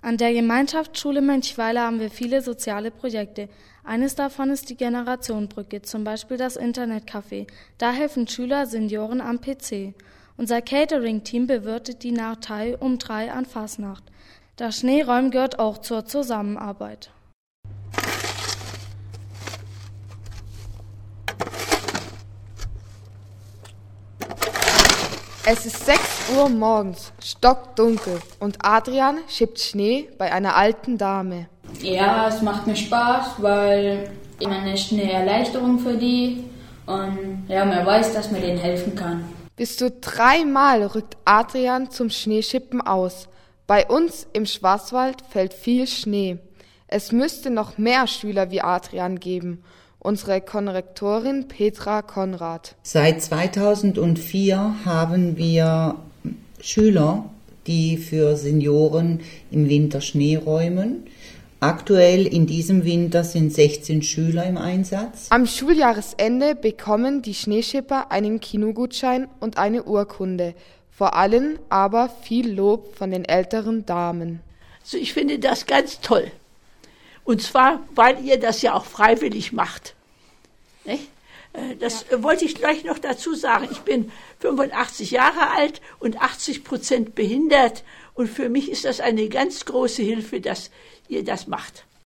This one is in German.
An der Gemeinschaftsschule Mönchweiler haben wir viele soziale Projekte. Eines davon ist die Generationenbrücke, zum Beispiel das Internetcafé. Da helfen Schüler Senioren am PC. Unser Catering-Team bewirtet die Nartei um 3 an Fasnacht. Das Schneeräumen gehört auch zur Zusammenarbeit. Es ist 6 Uhr morgens, stockdunkel und Adrian schippt Schnee bei einer alten Dame. Ja, es macht mir Spaß, weil man ist eine Erleichterung für die und ja, man weiß, dass man denen helfen kann. Bis zu 3-mal rückt Adrian zum Schneeschippen aus. Bei uns im Schwarzwald fällt viel Schnee. Es müsste noch mehr Schüler wie Adrian geben. Unsere Konrektorin Petra Konrad. Seit 2004 haben wir Schüler, die für Senioren im Winter Schnee räumen. Aktuell in diesem Winter sind 16 Schüler im Einsatz. Am Schuljahresende bekommen die Schneeschipper einen Kinogutschein und eine Urkunde. Vor allem aber viel Lob von den älteren Damen. Also ich finde das ganz toll. Und zwar, weil ihr das ja auch freiwillig macht. Nicht? Das wollte ich gleich noch dazu sagen. Ich bin 85 Jahre alt und 80% behindert. Und für mich ist das eine ganz große Hilfe, dass ihr das macht.